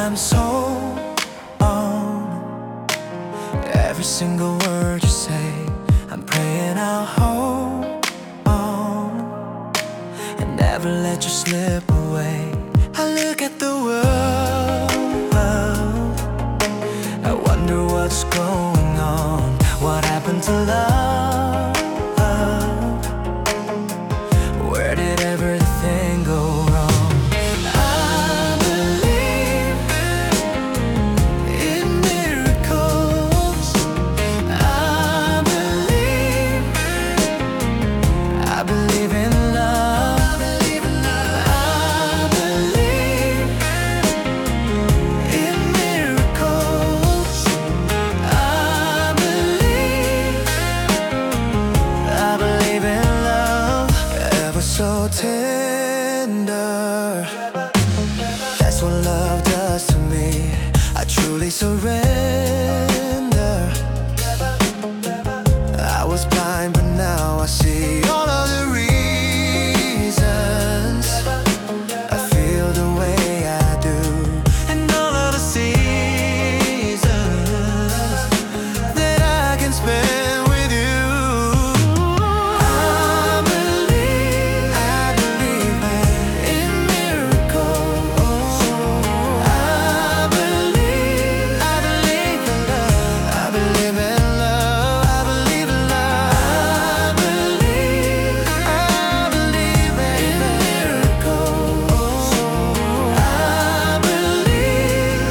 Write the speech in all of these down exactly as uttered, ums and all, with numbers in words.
I'm so on every single word you say. I'm praying I'll hold on and never let you slip away. I look at the world, I wonder what's going on. What happened to love? Where did everything go wrong? I believe in miracles. I believe, I believe in love. I believe in love. I believe in miracles. I believe, I believe in love. Ever so tender, that's what love does to me. I truly surrender. I was blind, but now I see all of the reasons I feel the way I do, and all of the seasons that I can spend with you. I believe, I believe in miracles. I believe, I believe in love. I believe in love. I believe in love. I believe, I believe in miracles. I believe,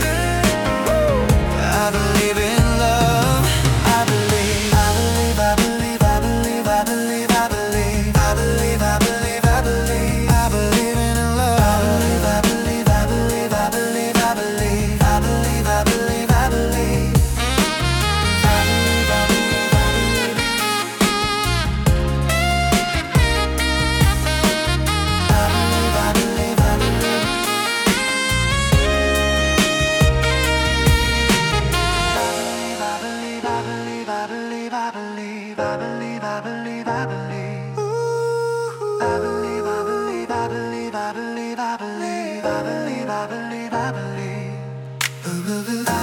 I believe in love. I believe, I believe, I believe, I believe, I believe, I believe, I believe, I believe, I believe, I believe in love. I believe, I believe, I believe, I believe, I believe, I believe, I believe, I believe, I believe, I believe, I believe, I believe. I believe, I believe, I believe, I believe, I believe, I believe, I believe. Ooh, I believe, I believe, I believe, I believe, I believe, I believe, I believe, I believe. Ooh, ooh, ooh.